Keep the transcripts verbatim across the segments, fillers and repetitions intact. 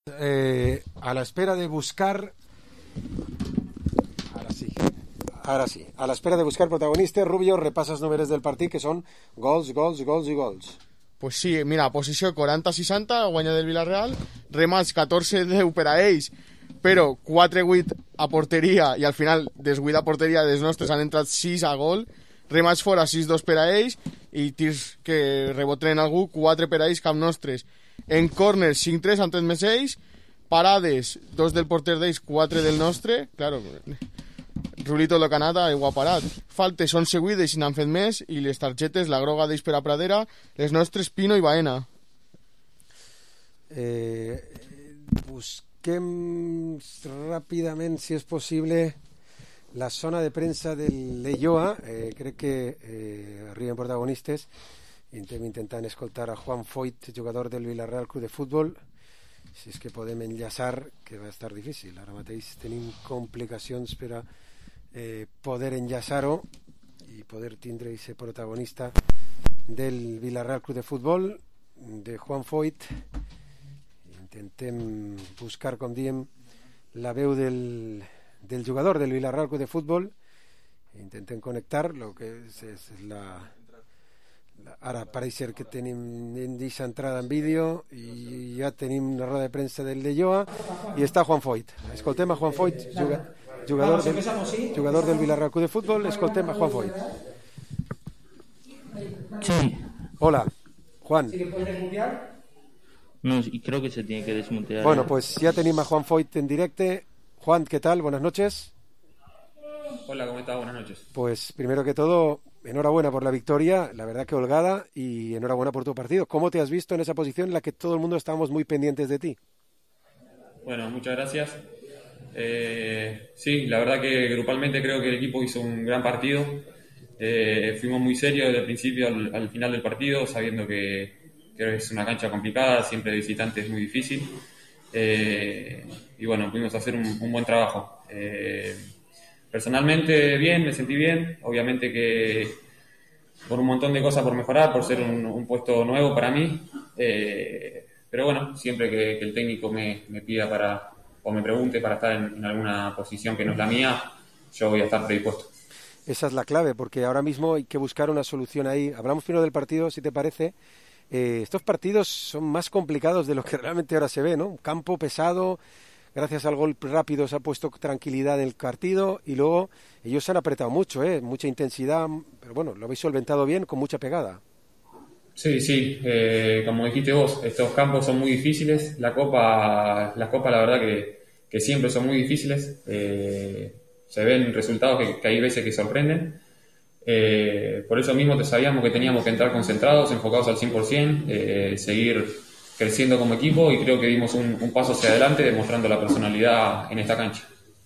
Eh, a la espera de buscar ara sí, ara sí a l'espera de buscar protagonistes. Rubio, repassa els números del partit, que són gols, gols, gols i gols. Pues sí, mira, posició quaranta seixanta, guanya del Villarreal, remats catorze deu per a ells, però quatre vuit a porteria, i al final desguida porteria dels nostres, han entrat sis a gol, remats fora sis dos per a ells, i tirs que reboten algú, quatre per a ells cap nostres. En corners cinc tres han tret més ells, parades dos del porter d'ells, quatre del nostre, claro, Rulito lo Canata ho ha parat. Faltes són seguides i n'han fet més, i les targetes, la groga d'ells per a Pradera, les nostres Pino i Baena. Eh, busquem ràpidament, si és possible, la zona de premsa del Leioa. Eh, crec que eh, arriben protagonistes. Estem intentant escoltar a Juan Foyt, jugador del Villarreal Club de Futbol. Si és que podem enllaçar, que va estar difícil. Ara mateix tenim complicacions per a eh, poder enllaçar-ho i poder tindre aquest protagonista del Villarreal Club de Futbol, de Juan Foyt. Intentem buscar, com diem, la veu del, del jugador del Villarreal Club de Futbol. Intentem connectar lo que és, és la... Ara pareix ser que tenim aquesta entrada en vídeo i ja tenim la roda de premsa del Leioa i està Juan Foyt. Escoltem a Juan Foyt, jugador, del, jugador del Villarreal Club de Futbol. Escoltem a Juan Foyt. Sí. Hola, Juan. No, y creo que se tiene que desmutear. Bueno, pues ya tenemos a Juan Foyt en directo. Juan, ¿qué tal? Buenas noches. Hola, ¿cómo estás? Buenas noches. Pues primero que todo, enhorabuena por la victoria, la verdad que holgada, y enhorabuena por tu partido. ¿Cómo te has visto en esa posición en la que todo el mundo estábamos muy pendientes de ti? Bueno, muchas gracias. Eh, sí, la verdad que grupalmente creo que el equipo hizo un gran partido. Eh, fuimos muy serios desde el principio al, al final del partido, sabiendo que, que es una cancha complicada, siempre de visitante es muy difícil. Eh, y bueno, pudimos hacer un, un buen trabajo. Eh, Personalmente bien, me sentí bien, obviamente que por un montón de cosas por mejorar, por ser un, un puesto nuevo para mí, eh, pero bueno, siempre que, que el técnico me, me pida para, o me pregunte para estar en, en alguna posición que no es la mía, yo voy a estar predispuesto. Esa es la clave, porque ahora mismo hay que buscar una solución ahí. Hablamos primero del partido, si te parece. Eh, estos partidos son más complicados de lo que realmente ahora se ve, ¿no? Un campo pesado. Gracias al gol rápido se ha puesto tranquilidad en el partido y luego ellos se han apretado mucho, ¿eh? Mucha intensidad, pero bueno, lo habéis solventado bien, con mucha pegada. Sí, sí, eh, como dijiste vos, estos campos son muy difíciles, la Copa, las Copas la verdad que, que siempre son muy difíciles, eh, se ven resultados que, que hay veces que sorprenden, eh, por eso mismo te sabíamos que teníamos que entrar concentrados, enfocados al cien por ciento, eh, seguir creciendo como equipo, y creo que dimos un, un paso hacia adelante demostrando la personalidad en esta cancha.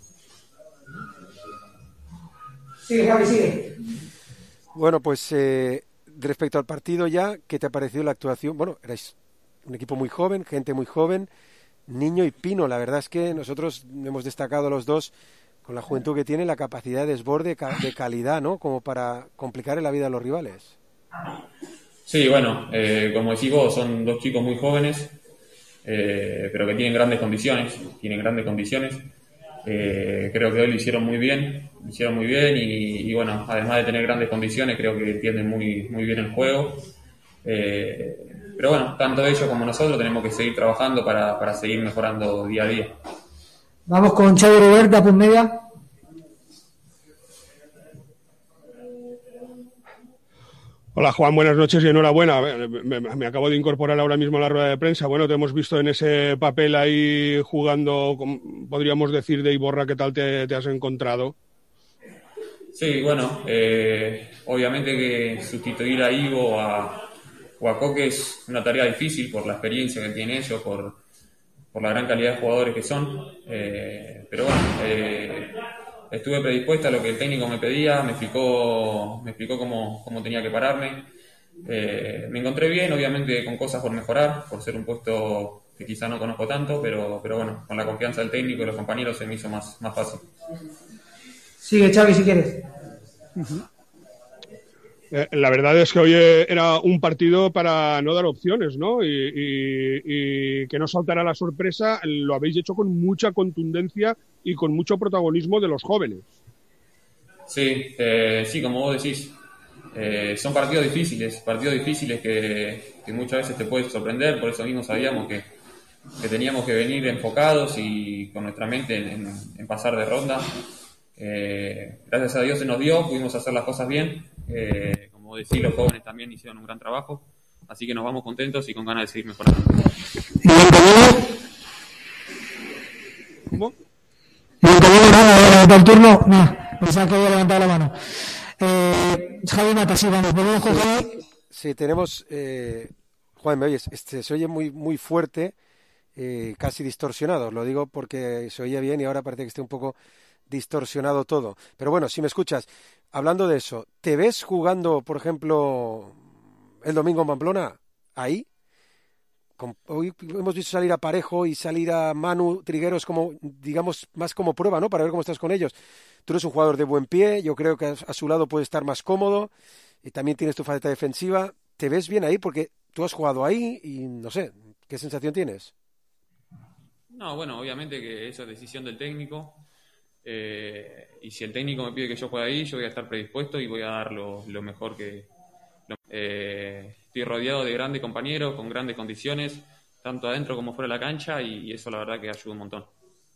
Sigue, Javi, sigue. Bueno, pues eh, respecto al partido ya, ¿qué te ha parecido la actuación? Bueno, erais un equipo muy joven, gente muy joven, Niño y Pino. La verdad es que nosotros hemos destacado los dos con la juventud que tienen, la capacidad de desborde, de calidad, ¿no? Como para complicar la vida a los rivales. Sí, bueno, eh, como decís vos, son dos chicos muy jóvenes, eh, pero que tienen grandes condiciones, tienen grandes condiciones. Eh, creo que hoy lo hicieron muy bien, lo hicieron muy bien y, y bueno, además de tener grandes condiciones, creo que entienden muy, muy bien el juego. Eh, pero bueno, tanto ellos como nosotros tenemos que seguir trabajando para, para seguir mejorando día a día. Vamos con Xavi Roberta, pues media. Hola Juan, buenas noches y enhorabuena. Me, me acabo de incorporar ahora mismo a la rueda de prensa. Bueno, te hemos visto en ese papel ahí jugando, podríamos decir, de Iborra. ¿Qué tal te, te has encontrado? Sí, bueno, eh, obviamente que sustituir a Ivo o a, o a Coque es una tarea difícil por la experiencia que tienen ellos, por, por la gran calidad de jugadores que son. Eh, pero bueno, eh, estuve predispuesta a lo que el técnico me pedía, me explicó, me explicó cómo, cómo tenía que pararme. Eh, me encontré bien, obviamente con cosas por mejorar, por ser un puesto que quizá no conozco tanto, pero, pero bueno, con la confianza del técnico y los compañeros se me hizo más, más fácil. Sigue, Xavi, si quieres. Uh-huh. Eh, la verdad es que hoy era un partido para no dar opciones, ¿no? Y, y, y que no saltara la sorpresa, lo habéis hecho con mucha contundencia y con mucho protagonismo de los jóvenes. Sí, eh, sí, como vos decís, eh, son partidos difíciles, partidos difíciles que, que muchas veces te puedes sorprender, por eso mismo sabíamos que, que teníamos que venir enfocados y con nuestra mente en, en, en pasar de ronda. Eh, gracias a Dios se nos dio, pudimos hacer las cosas bien. Eh, como decís, los jóvenes también hicieron un gran trabajo, así que nos vamos contentos y con ganas de seguir mejorando. ¿Cómo? ¿Bienvenido? Nada, del turno, no, pensaba que había levantado la mano. Eh, Javi Mata, sí, vamos, volvemos con Javi. Sí, tenemos, eh, Juan, me oyes, este, se oye muy, muy fuerte, eh, casi distorsionado, lo digo porque se oía bien y ahora parece que esté un poco distorsionado todo. Pero bueno, si me escuchas, hablando de eso, ¿te ves jugando, por ejemplo, el domingo en Pamplona? ¿Ahí? Con, hoy hemos visto salir a Parejo y salir a Manu Trigueros como, digamos, más como prueba, ¿no? Para ver cómo estás con ellos. Tú eres un jugador de buen pie, yo creo que a, a su lado puedes estar más cómodo y también tienes tu faceta defensiva. ¿Te ves bien ahí? Porque tú has jugado ahí y no sé, ¿qué sensación tienes? No, bueno, obviamente que eso es decisión del técnico. Eh, y si el técnico me pide que yo juegue ahí, yo voy a estar predispuesto y voy a dar lo, lo mejor que... Lo, eh, estoy rodeado de grandes compañeros, con grandes condiciones, tanto adentro como fuera de la cancha, y, y eso la verdad que ayuda un montón.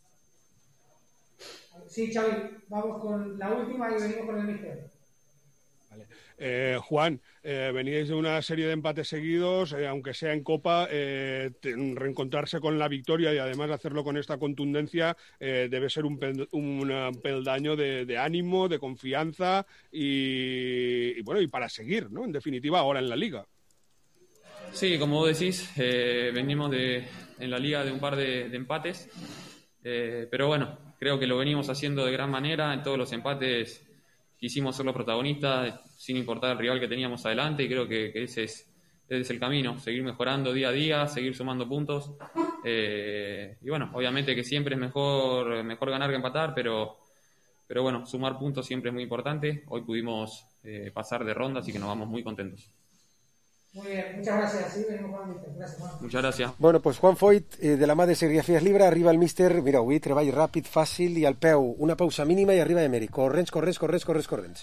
Sí, Xavi, vamos con la última y venimos con el míster. Vale. Eh, Juan, eh, veníais de una serie de empates seguidos, eh, aunque sea en Copa, eh, te, reencontrarse con la victoria y además hacerlo con esta contundencia eh, debe ser un, pel, un peldaño de, de ánimo, de confianza y, y bueno, y para seguir, ¿no? En definitiva, ahora en la Liga. Sí, como vos decís, eh, venimos de, en la Liga de un par de, de empates, eh, pero bueno, creo que lo venimos haciendo de gran manera. En todos los empates quisimos ser los protagonistas sin importar el rival que teníamos adelante, y creo que, que ese, es, ese es el camino, seguir mejorando día a día, seguir sumando puntos, eh, y bueno, obviamente que siempre es mejor, mejor ganar que empatar, pero, pero bueno, sumar puntos siempre es muy importante. Hoy pudimos eh, pasar de ronda, así que nos vamos muy contentos. Muy bien, muchas gracias. Sí, venimos con el míster. Gracias, Juan. Muchas gracias. Bueno, pues Juan Foyt, eh, de la mà de Serigrafies Libre, arriba el míster, mira, avui treball ràpid, fàcil i al peu, una pausa mínima i arriba Emery. Corrents, corrents, corrents, corrents, corrents.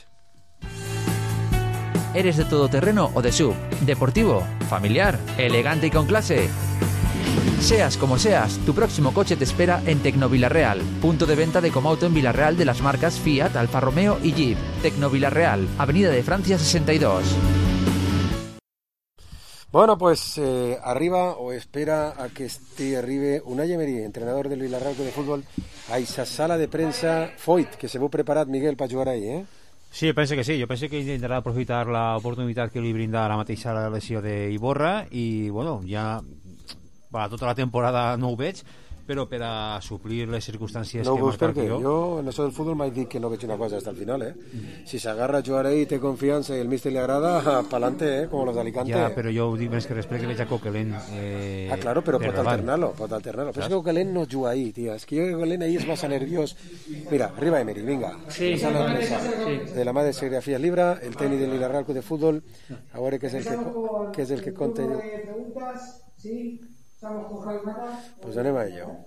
¿Eres de todoterreno o de sub? ¿Deportivo? ¿Familiar? ¿Elegante y con clase? Seas como seas, tu próximo coche te espera en Tecnovilarreal, punto de venta de Comauto en Villarreal de las marcas Fiat, Alfa Romeo y Jeep. Tecnovilarreal, Avenida de Francia sesenta y dos. Bueno, pues eh, arriba o espera a que esté arriba Unai Emery, entrenador del Villarreal de Fútbol, a esa sala de premsa Foyt, que se veu preparat, Miguel, per jugar ahir, eh? Sí, penso que sí. Jo penso que intentarà aprofitar l'oportunitat que li brinda la mateixa lesió d'Iborra i, bueno, ja per tota la temporada no ho veig, però per a suplir les circumstàncies no que veus marca el perquè guió. jo en això del futbol mai dic que no veig una cosa hasta el final, eh? Si s'agarra a jugar ahí, té confiança i el míster li agrada, pa'lante, eh? Como los de Alicante. Ja, però jo ho dic més que res perquè veig a Coquelin eh, ah, claro, però de pot davant. alternarlo, pot alternarlo. Però és que Coquelin no juga ahí, tía. És que jo que Coquelin ahí és massa nerviós. Mira, arriba Emery, vinga. Sí, sí, sí. De la mà de Serigrafías Libre, el tècnic del Villarreal de Fútbol, a veure què és el que, què és el que conta. Sí, estamos con Javi Mata. Pues anem a ello.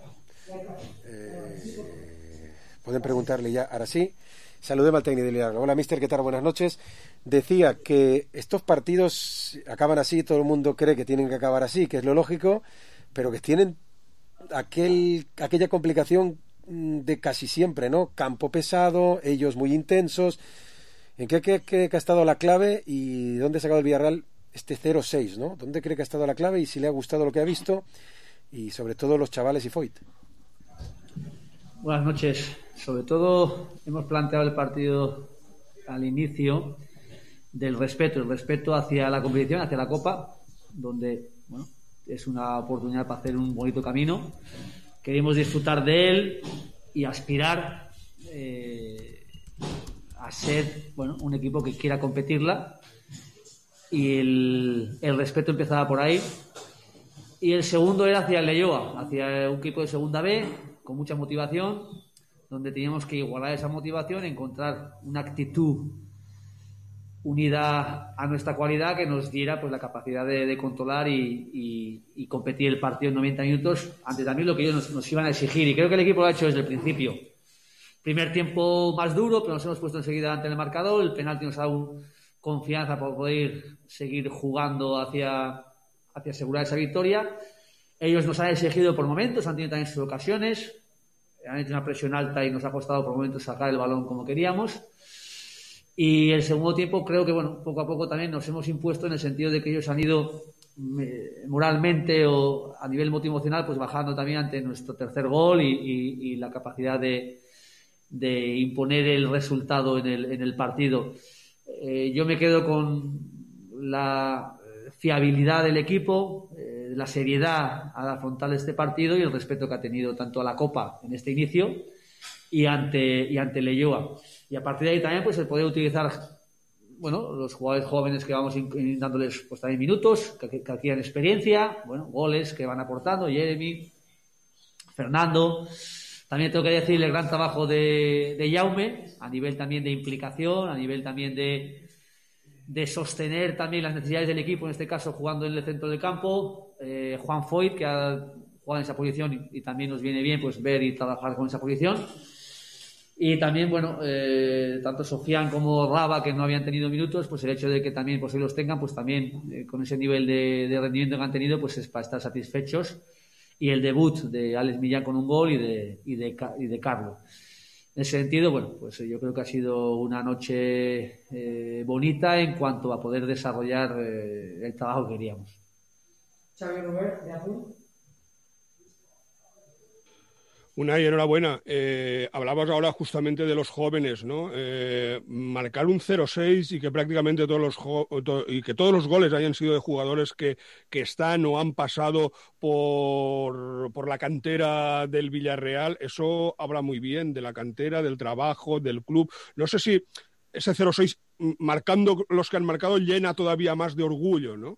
Eh, pueden preguntarle ya, ahora sí. Saludemos al técnico de Villarreal. Hola, mister, ¿qué tal? Buenas noches. Decía que estos partidos acaban así, todo el mundo cree que tienen que acabar así, que es lo lógico, pero que tienen aquel, aquella complicación de casi siempre, ¿no? Campo pesado, ellos muy intensos. ¿En qué cree que, que ha estado la clave y dónde ha sacado el Villarreal este cero seis, ¿no? ¿Dónde cree que ha estado la clave y si le ha gustado lo que ha visto? Y sobre todo los chavales y Foyt. Buenas noches. Sobre todo hemos planteado el partido al inicio del respeto, el respeto hacia la competición, hacia la Copa, donde bueno, es una oportunidad para hacer un bonito camino. Queremos disfrutar de él y aspirar eh, a ser bueno, un equipo que quiera competirla, y el, el respeto empezaba por ahí. Y el segundo era hacia el Leyoa, hacia un equipo de segunda B, con mucha motivación, donde teníamos que igualar esa motivación, encontrar una actitud unida a nuestra cualidad, que nos diera pues la capacidad de, de controlar y, y, y competir el partido en noventa minutos ante también lo que ellos nos, nos iban a exigir, y creo que el equipo lo ha hecho desde el principio. Primer tiempo más duro, pero nos hemos puesto enseguida ante el marcador, el penalti nos ha dado confianza para poder seguir jugando hacia, hacia asegurar esa victoria. Ellos nos han exigido por momentos, han tenido también sus ocasiones, han hecho una presión alta y nos ha costado por momentos sacar el balón como queríamos. Y el segundo tiempo creo que, bueno, poco a poco también nos hemos impuesto en el sentido de que ellos han ido eh, moralmente o a nivel motivacional pues bajando también ante nuestro tercer gol y, y, y la capacidad de, de imponer el resultado en el, en el partido. Eh, yo me quedo con la fiabilidad del equipo, eh, la seriedad al afrontar este partido y el respeto que ha tenido tanto a la Copa en este inicio y ante, y ante Leioa. Y a partir de ahí también pues se puede utilizar, bueno, los jugadores jóvenes que vamos in, dándoles pues también minutos, que, que adquieran experiencia, bueno, goles que van aportando, Jeremy, Fernando. También tengo que decir el gran trabajo de, de Jaume, a nivel también de implicación, a nivel también de, de sostener también las necesidades del equipo, en este caso jugando en el centro del campo. Eh, Juan Foyt, que ha jugado en esa posición y, y también nos viene bien pues ver y trabajar con esa posición. Y también, bueno, eh, tanto Sofian como Raba, que no habían tenido minutos, pues el hecho de que también pues, los tengan, pues también eh, con ese nivel de, de rendimiento que han tenido, pues es para estar satisfechos. Y el debut de Alex Millán con un gol y de, y de, y de Carlos. En ese sentido, bueno, pues yo creo que ha sido una noche eh, bonita en cuanto a poder desarrollar eh, el trabajo que queríamos. Xavi Robert, de Azul. Unai, enhorabuena. Eh, hablabas ahora justamente de los jóvenes, ¿no? Eh, marcar un cero seis y que prácticamente todos los jo- to- y que todos los goles hayan sido de jugadores que, que están o han pasado por, por la cantera del Villarreal, eso habla muy bien de la cantera, del trabajo, del club. No sé si ese cero seis, marcando los que han marcado, llena todavía más de orgullo, ¿no?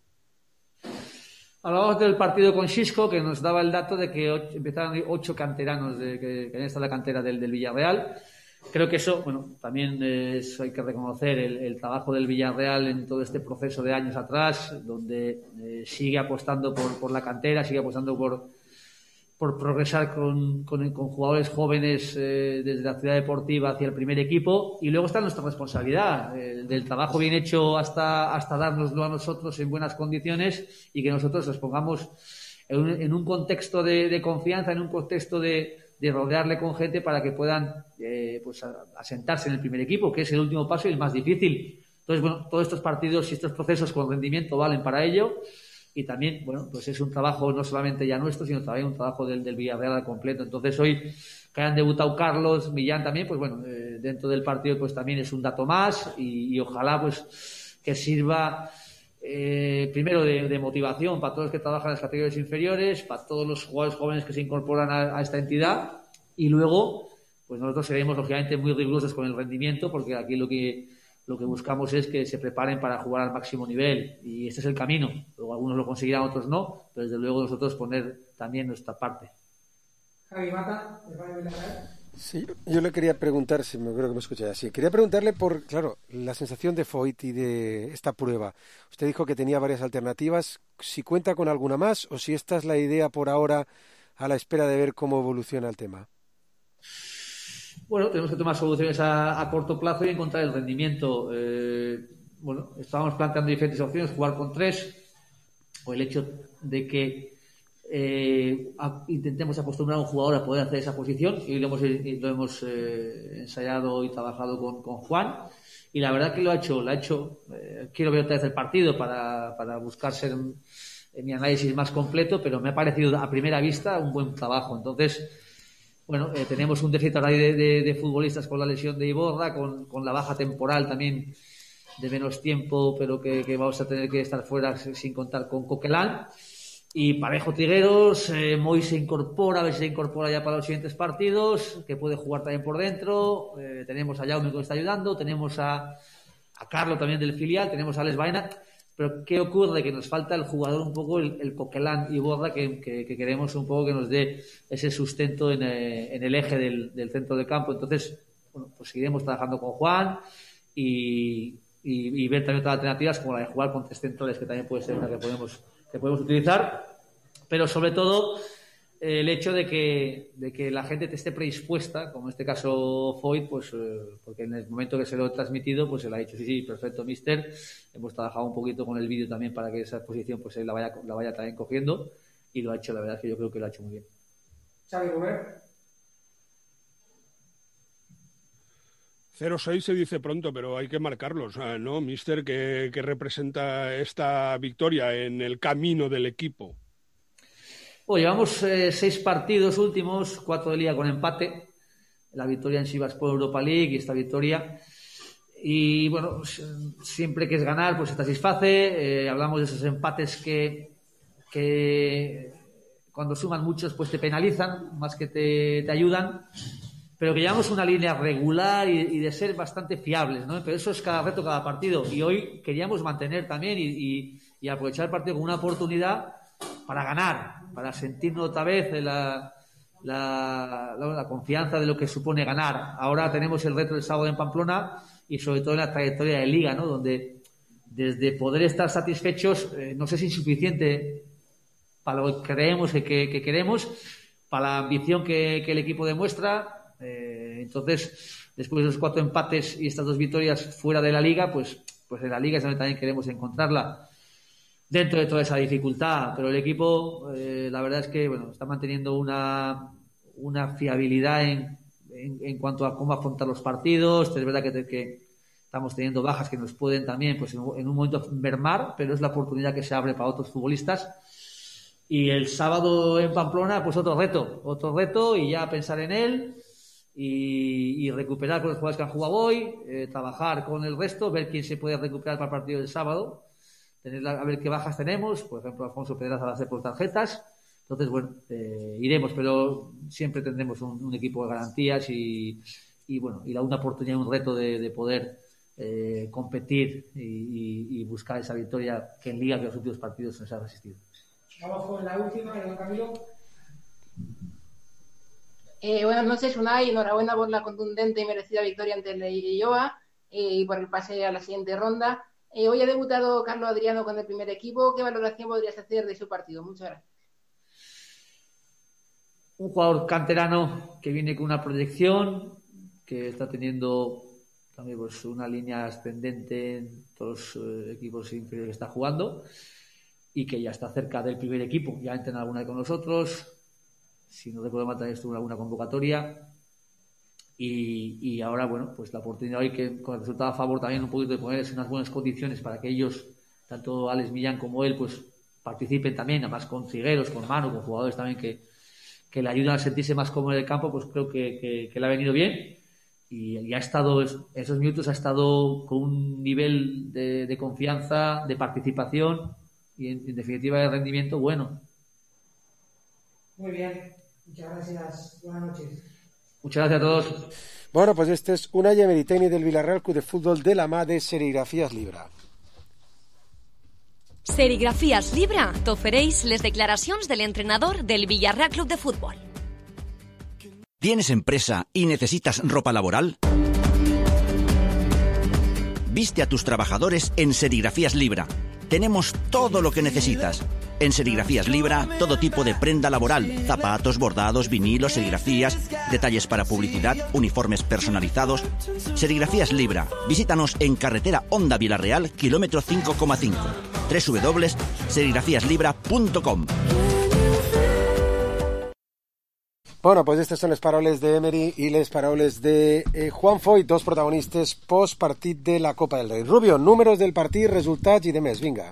Hablamos del partido con Xisco, que nos daba el dato de que ocho, empezaron ocho canteranos de, que, que han estado en la cantera del, del Villarreal. Creo que eso, bueno, también es, hay que reconocer el, el trabajo del Villarreal en todo este proceso de años atrás, donde eh, sigue apostando por, por la cantera, sigue apostando por, por progresar con, con, con jugadores jóvenes eh, desde la ciudad deportiva hacia el primer equipo. Y luego está nuestra responsabilidad, el del trabajo bien hecho hasta, hasta dárnoslo a nosotros en buenas condiciones y que nosotros nos pongamos en un, en un contexto de, de confianza, en un contexto de, de rodearle con gente para que puedan eh, pues asentarse en el primer equipo, que es el último paso y el más difícil. Entonces, bueno, todos estos partidos y estos procesos con rendimiento valen para ello. Y también, bueno, pues es un trabajo no solamente ya nuestro, sino también un trabajo del, del Villarreal al completo. Entonces hoy que hayan debutado Carlos, Millán también, pues bueno, eh, dentro del partido pues también es un dato más y, y ojalá pues que sirva eh, primero de, de motivación para todos los que trabajan en las categorías inferiores, para todos los jugadores jóvenes que se incorporan a, a esta entidad y luego pues nosotros seremos lógicamente muy rigurosos con el rendimiento porque aquí lo que Lo que buscamos es que se preparen para jugar al máximo nivel y este es el camino. Luego algunos lo conseguirán, otros no, pero desde luego nosotros poner también nuestra parte. Javi Mata, de Radio Villarreal. Sí, yo le quería preguntar, si me creo que me escuché así, quería preguntarle por, claro, la sensación de Foyt y de esta prueba. Usted dijo que tenía varias alternativas, si cuenta con alguna más o si esta es la idea por ahora a la espera de ver cómo evoluciona el tema. Bueno, tenemos que tomar soluciones a, a corto plazo y encontrar el rendimiento. Eh, bueno, estábamos planteando diferentes opciones, jugar con tres, o el hecho de que eh, a, intentemos acostumbrar a un jugador a poder hacer esa posición, y lo hemos, y lo hemos eh, ensayado y trabajado con, con Juan, y la verdad que lo ha hecho, lo ha hecho, eh, quiero ver otra vez el partido para, para buscar ser en mi análisis más completo, pero me ha parecido a primera vista un buen trabajo. Entonces, bueno, eh, tenemos un déficit ahí de, de, de futbolistas con la lesión de Iborra, con, con la baja temporal también de menos tiempo, pero que, que vamos a tener que estar fuera sin contar con Coquelin. Y Parejo Trigueros, eh, Moy se incorpora, a ver si se incorpora ya para los siguientes partidos, que puede jugar también por dentro. Eh, tenemos a Jaume que nos está ayudando, tenemos a, a Carlo también del filial, tenemos a Alex Baena. Pero ¿qué ocurre? Que nos falta el jugador un poco, el, el Coquelin y Borra, que, que, que queremos un poco que nos dé ese sustento en, eh, en el eje del, del centro de campo. Entonces, bueno, pues seguiremos trabajando con Juan y, y, y ver también otras alternativas como la de jugar con tres centrales, que también puede ser una que podemos, que podemos utilizar, pero sobre todo eh, el hecho de que, de que la gente te esté predispuesta, como en este caso Foyt, pues eh, porque en el momento que se lo he transmitido, pues él ha dicho sí, sí, perfecto, mister. Hemos trabajado un poquito con el vídeo también para que esa exposición pues él la vaya, la vaya también cogiendo, y lo ha hecho, la verdad es que yo creo que lo ha hecho muy bien. Xavi Robert. cero seis se dice pronto, pero hay que marcarlos, ¿no, mister? ¿Qué, qué representa esta victoria en el camino del equipo? Pues llevamos eh, seis partidos últimos, cuatro de liga con empate, la victoria en Sivasspor Europa League y esta victoria. Y bueno, siempre que es ganar, pues se satisface. Eh, hablamos de esos empates que, que cuando suman muchos, pues te penalizan más que te, te ayudan. Pero que llevamos una línea regular y, y de ser bastante fiables, ¿no? Pero eso es cada reto, cada partido. Y hoy queríamos mantener también y, y, y aprovechar el partido como una oportunidad para ganar, para sentirnos otra vez la, la, la, la confianza de lo que supone ganar. Ahora tenemos el reto del sábado en Pamplona y sobre todo en la trayectoria de Liga, ¿no? Donde desde poder estar satisfechos, eh, no sé si es insuficiente para lo que creemos que, que, que queremos, para la ambición que, que el equipo demuestra. Eh, entonces, después de los cuatro empates y estas dos victorias fuera de la Liga, pues, pues en la Liga es donde también queremos encontrarla dentro de toda esa dificultad. Pero el equipo, eh, la verdad es que bueno, está manteniendo una, una fiabilidad en, en, en cuanto a cómo afrontar los partidos. Es verdad que, que estamos teniendo bajas que nos pueden también pues, en, en un momento mermar, pero es la oportunidad que se abre para otros futbolistas. Y el sábado en Pamplona, pues otro reto, otro reto y ya pensar en él. Y, y recuperar con los jugadores que han jugado hoy, eh, trabajar con el resto, ver quién se puede recuperar para el partido del sábado, tener la, a ver qué bajas tenemos, por ejemplo Alfonso Pedraza va a hacer por tarjetas. Entonces bueno, eh, iremos, pero siempre tendremos un, un equipo de garantías y, y bueno, y la, una oportunidad, un reto de, de poder eh, competir y, y, y buscar esa victoria que en Liga que los últimos partidos nos ha resistido. Vamos con la última, don Camilo. Eh, buenas noches, Unai. Enhorabuena por la contundente y merecida victoria ante el Leioa eh, y por el pase a la siguiente ronda. Eh, hoy ha debutado Carlos Adriano con el primer equipo. ¿Qué valoración podrías hacer de su partido? Muchas gracias. Un jugador canterano que viene con una proyección, que está teniendo también pues, una línea ascendente en todos los eh, equipos inferiores que está jugando y que ya está cerca del primer equipo. Ya ha entrenado alguna vez con nosotros. Si no recuerdo mal, también estuvo en alguna convocatoria y, y ahora, bueno, pues la oportunidad hoy que con el resultado a favor también un poquito de ponerles unas buenas condiciones para que ellos, tanto Alex Millán como él, pues participen también, además con Figueros, con Manu, con jugadores también que, que le ayudan a sentirse más cómodo en el campo, pues creo que, que, que le ha venido bien y, y ha estado, esos minutos ha estado con un nivel de, de confianza, de participación y en, en definitiva de rendimiento bueno. Muy bien. Muchas gracias. Buenas noches. Muchas gracias a todos. Bueno, pues este es Unai Emery, técnic del Villarreal Club de Fútbol de la mà de Serigrafías Libra. Serigrafías Libra t'ofereix les declaracions de l'entrenador del Villarreal Club de Fútbol. ¿Tienes empresa y necesitas ropa laboral? Viste a tus trabajadores en Serigrafías Libra. Tenemos todo lo que necesitas. En Serigrafías Libra, todo tipo de prenda laboral, zapatos, bordados, vinilos, serigrafías, detalles para publicidad, uniformes personalizados. Serigrafías Libra. Visítanos en carretera Honda Villarreal, kilómetro cinco coma cinco. doble u doble u doble u punto serigrafías libra punto com. Bueno, pues estas son les paroles d'Emery i les paroles de eh, Juan Foyt, dos protagonistes post-partit de la Copa del Rei. Rubio, números del partit, resultats i de més, vinga.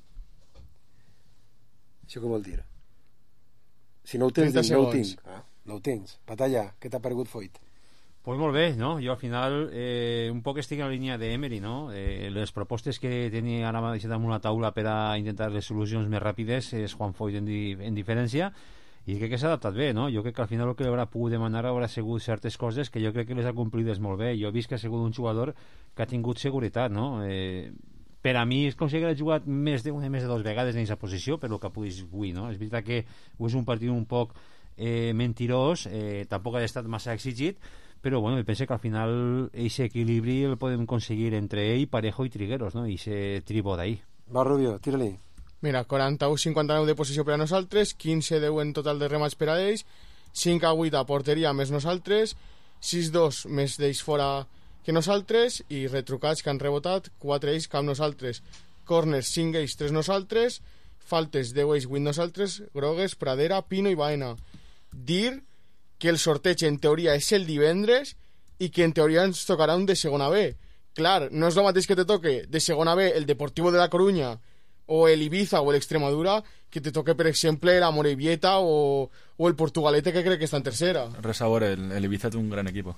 Això què vol dir? Si no ho tens, no ho tinc. Ah, no ho tens. Batalla, què t'ha paregut Foyt? Pues molt bé, no? Jo al final eh, un poc estic en la línia d'Emery, no? Eh, les propostes que tenia ara mateix damunt la taula per a intentar les solucions més ràpides és Juan Foyt en, di en diferència i crec que s'ha adaptat bé, no? Jo crec que al final el que haurà pogut demanar haurà sigut certes coses que jo crec que les ha complides molt bé. Jo he vist que ha sigut un jugador que ha tingut seguretat, no? Eh, per a mi es considera que ha jugat més de, més de dues vegades en aquesta posició per el que puguis avui, no? És veritat que és un partit un poc eh, mentirós, eh, tampoc ha estat massa exigit, però bueno, jo penso que al final ese equilibri el podem conseguir entre ell, Parejo i Trigueros, no? I ese tribo d'ahí. Va, Rubio, tira-li. Mira, quaranta-u cinquanta-nou de posició per a nosaltres, quinze deu en total de remats per a ells, cinc a vuit a porteria més nosaltres, sis dos més d'ells fora que nosaltres, i retrucats que han rebotat, quatre ells que amb nosaltres. Corners, cinc ells, tres nosaltres, faltes, deu ells, vuit nosaltres, grogues, Pradera, Pino i Baena. Dir que el sorteig en teoria és el divendres i que en teoria ens tocarà un de segona B. Clar, no és el mateix que te toque de segona B el Deportivo de la Coruña o el Ibiza o el Extremadura que te toque, per exemple, la Morevieta o, o el Portugalete, que crec que està en tercera. Res a veure, el, el Ibiza té un gran equip.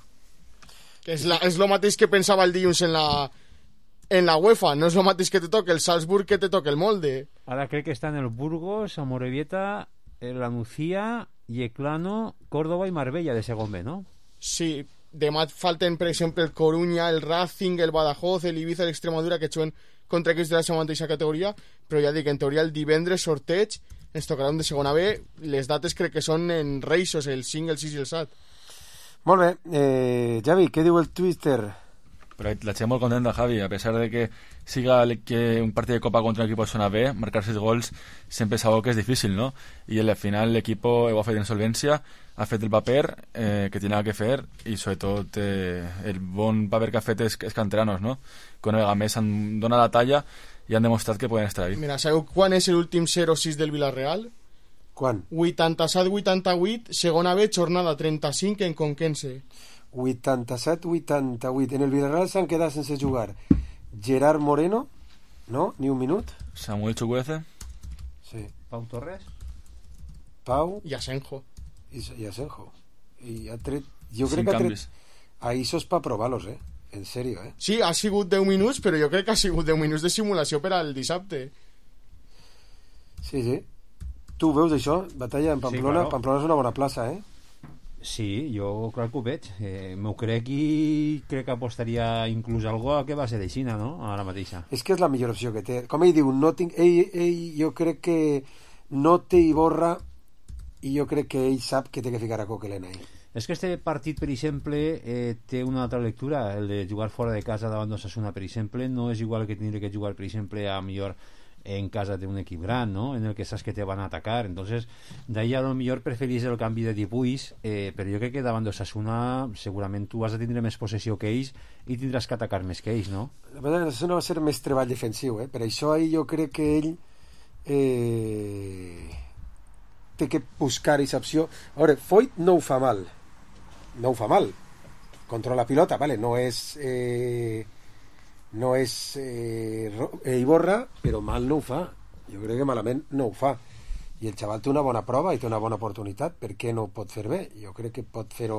És, la, és lo mateix que pensava el dilluns en la, en la UEFA, no és lo mateix que te toque el Salzburg que te toque el Molde. Ara crec que estan el Burgos, la Morevieta, la Nucía, Yeclano, Córdoba i Marbella de segon B, no? Sí, demà falten, per exemple, el Coruña, el Racing, el Badajoz, el Ibiza, l'Extremadura, que juguen contra equips de la seva mateixa categoria, però ja dic, en teoria el divendres sorteig ens tocarà un de segona B. Les dates crec que són en reixos, el cinc, el sis i el set. Molt bé, eh, Javi, què diu el Twitter? Però la gent molt contenta, Javi, a pesar de que siga que un partit de Copa contra un equip de zona B, marcar sis gols sempre és algo que és difícil, ¿no? Y al final l'equip ho ha fet en solvència, ha fet el paper eh, que tenia que fer i sobretot eh, el bon paper que ha fet és, és canteranos, no? Que una vegada més han donat la talla i han demostrat que poden estar ahí. Mira, sabeu quan és l'últim zero sis del Villarreal? Quan? vuitanta-set vuitanta-vuit, segona B, jornada trenta-cinc en Conquense. vuitanta-set vuitanta-vuit. En el Villarreal s'han quedat sense jugar Gerard Moreno, no? Ni un minut. Samuel Chukwueze. Sí. Pau Torres. Pau. I Asenjo. I, i Asenjo. I ha tret... Jo crec Cinc que ha canvis. tret... A Isos pa provar-los, eh? En sèrio, eh? Sí, ha sigut deu minuts, però jo crec que ha sigut deu minuts de simulació per al dissabte. Sí, sí. Tu veus això? Batalla en Pamplona. Sí, claro. Pamplona és una bona plaça, eh? Sí, jo clar que ho veig. Eh, m'ho crec i crec que apostaria inclús algo a que va ser d'Eixina, no? Ara mateixa. És que és la millor opció que té. Com ell diu, no tinc... ell, ell jo crec que no té Iborra i jo crec que ell sap que té que ficar a Coquelin ahí. És que este partit, per exemple, eh, té una altra lectura. El de jugar fora de casa davant d'Osasuna, per exemple, no és igual que tindre que jugar, per exemple, a millor en casa d'un equip gran, ¿no? En el que saps que te van a atacar. Entonces, d'ahí a lo millor preferís el canvi de dibuix, eh, però jo crec que davant d'Osasuna segurament tu has de tindre més possessió que ells i tindràs que atacar més que ells, no? L'Osasuna va ser més treball defensiu, eh? Per això ahí jo crec que ell eh, té que buscar aquesta opció. A veure, Foyt no ho fa mal. No ho fa mal. Controla la pilota, vale? No és... Eh, no és eh, Iborra, però mal no ho fa. Jo crec que malament no ho fa. I el xaval té una bona prova i té una bona oportunitat. Per què no ho pot fer bé? Jo crec que pot fer-ho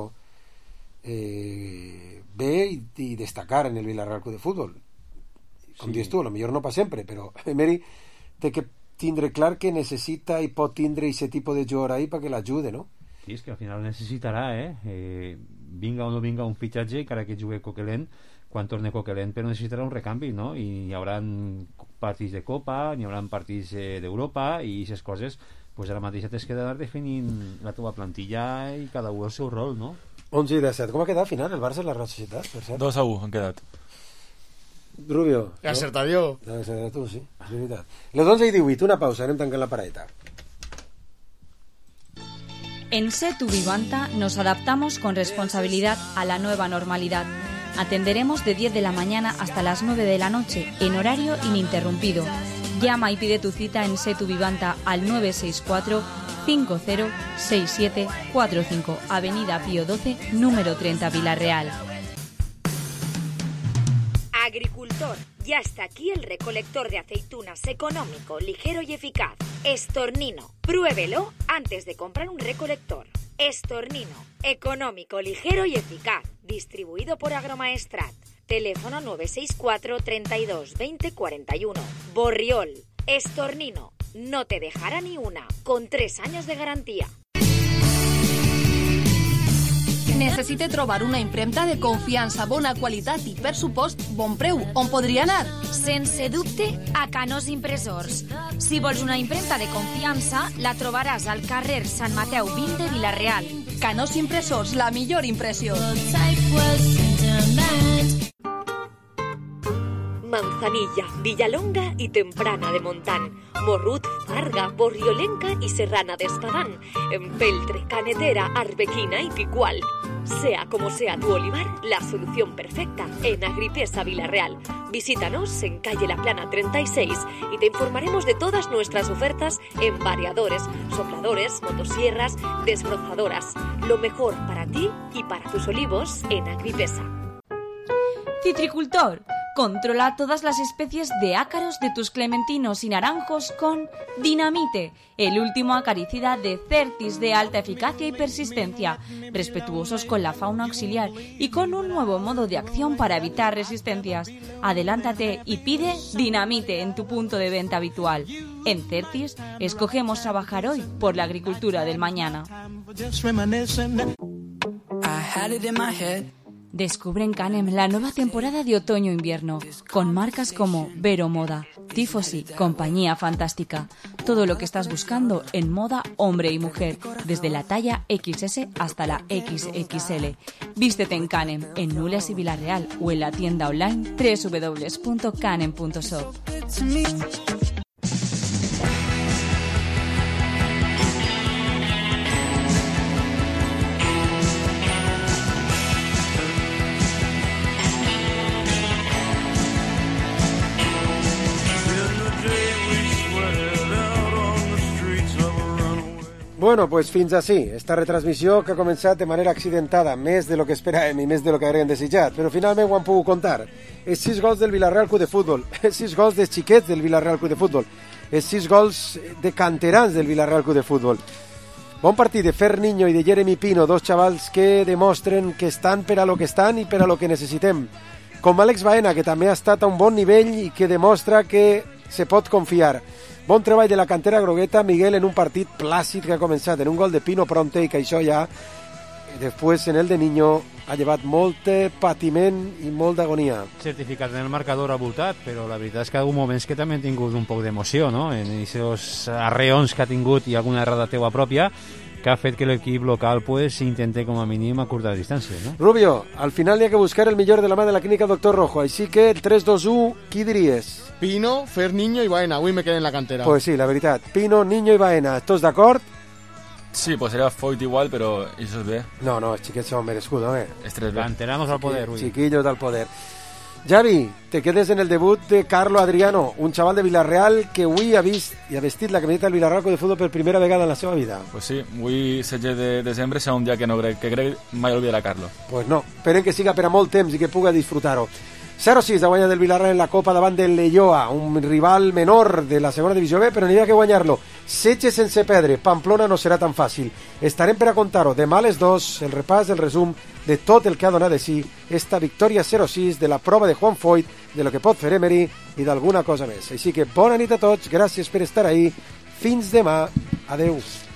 eh, bé i, i destacar en el Villarreal Club de Futbol. Com sí. Dius tu, potser no pas sempre, però Emery té que tindre clar que necessita i pot tindre aquest tipus de jugador ahí perquè l'ajude, no? Sí, és que al final necessitarà, eh? eh vinga o no vinga un fitxatge, encara que jugui Coquelin, quan torni Coquelin, però necessitarà un recanvi, no? I hi haurà partits de Copa, hi haurà partits eh, d'Europa i aquestes coses, pues ara mateix t'has que anar definint la teva plantilla i cada un el seu rol, no? onze i disset. Com ha quedat al final el Barça i la Real Societat, per cert? dos a u han quedat. Rubio. He acertat jo. Has acertat tu, sí, és veritat. Les onze i divuit, una pausa, anem tancant la paradeta. En Setu Vivanta nos adaptamos con responsabilidad a la nueva normalidad. Atenderemos de diez de la mañana hasta las nueve de la noche, en horario ininterrumpido. Llama y pide tu cita en Setu Vivanta al nueve seis cuatro, cinco cero seis siete cuatro cinco, Avenida Pío doce, número treinta, Villarreal. Agricultor, ya está aquí el recolector de aceitunas económico, ligero y eficaz. Estornino, pruébelo antes de comprar un recolector. Estornino, económico, ligero y eficaz. Distribuido por Agromaestrat. Teléfono nueve seis cuatro, treinta y dos, veinte, cuarenta y uno. Borriol, Estornino, no te dejará ni una, con tres años de garantía. Necessite trobar una impremta de confiança, bona qualitat i, per supost, bon preu. On podria anar? Sense dubte, a Canós Impressors. Si vols una impremta de confiança, la trobaràs al carrer Sant Mateu vint de Vila-real. Canós Impressors, la millor impressió. Manzanilla, Villalonga y Temprana de Montán, Morrut, Farga, Borriolenca y Serrana de Espadán, Empeltre, Canetera, Arbequina y Picual. Sea como sea tu olivar, la solución perfecta en Agripesa Villarreal. Visítanos en calle La Plana treinta y seis y te informaremos de todas nuestras ofertas en variadores, sopladores, motosierras, desbrozadoras. Lo mejor para ti y para tus olivos en Agripesa. Citricultor. Controla todas las especies de ácaros de tus clementinos y naranjos con Dinamite, el último acaricida de Certis de alta eficacia y persistencia, respetuosos con la fauna auxiliar y con un nuevo modo de acción para evitar resistencias. Adelántate y pide Dinamite en tu punto de venta habitual. En Certis, escogemos trabajar hoy por la agricultura del mañana. Descubre en Canem la nueva temporada de otoño-invierno, con marcas como Vero Moda, Tifosi, Compañía Fantástica. Todo lo que estás buscando en moda hombre y mujer, desde la talla equis ese hasta la equis equis ele. Vístete en Canem, en Nules y Villarreal, o en la tienda online doble u doble u doble u punto canem punto shop. Bueno, pues fins així, esta retransmissió que ha començat de manera accidentada, més de lo que esperàvem i més de lo que haguem desitjat, però finalment ho han pogut contar. Els sis gols del Villarreal Club de Futbol, els sis gols dels xiquets del Villarreal Club de Futbol, els sis gols de canterans del Villarreal Club de Futbol. Bon partit de Fer Niño i de Jeremy Pino, dos xavals que demostren que estan per a lo que estan i per a lo que necessitem. Com Àlex Baena, que també ha estat a un bon nivell i que demostra que se pot confiar. Bon treball de la cantera grogueta, Miguel, en un partit plàcid que ha començat en un gol de Pino Pronte i que això ja, després en el de Niño, ha llevat molt patiment i molt d'agonia. Certificat en el marcador abultat, però la veritat és que ha hagut moments que també han tingut un poc d'emoció, no? En aquests arreons que ha tingut i alguna errada teua pròpia, que ha fet que l'equip local pues intente com a mínim acurtar distàncies, no? Rubio, al final hi ha que buscar el millor de la mà de la clínica Doctor Rojo, així que el tres dos u, qui diries? Pino, Fer Niño i Baena, avui me quedé en la cantera. Pues sí, la veritat, Pino, Niño i Baena, ¿todos d'acord? Sí, pues sería Foyt igual, pero eso es B. No, no, els xiquets són merescudo, eh? Es tres B. Canteranos al poder, Chiqui, chiquillos al poder. Javi, te quedes en el debut de Carlo Adriano, un xaval de Villarreal que avui ha vist i ha vestit la camiseta del Villarreal Club de Futbol per primera vegada en la seva vida. Pues sí, avui setze de desembre serà un dia que no crec que crec mai olvidarà Carlo. Pues no, esperem que siga per a molt temps i que puga disfrutar-ho. zero sis de guanya del Villarreal en la Copa davant del Leioa, un rival menor de la segona divisió B, però n'hi ha que guanyar-lo. Setge sense perdre, Pamplona no serà tan fàcil. Estarem per a contar-ho demà a les dos, el repàs, el resum de tot el que ha donat de si esta victòria zero sis de la prova de Juan Foyt, de lo que pot fer Emery i d'alguna cosa més. Així que bona nit a tots, gràcies per estar ahí, fins demà, adeu.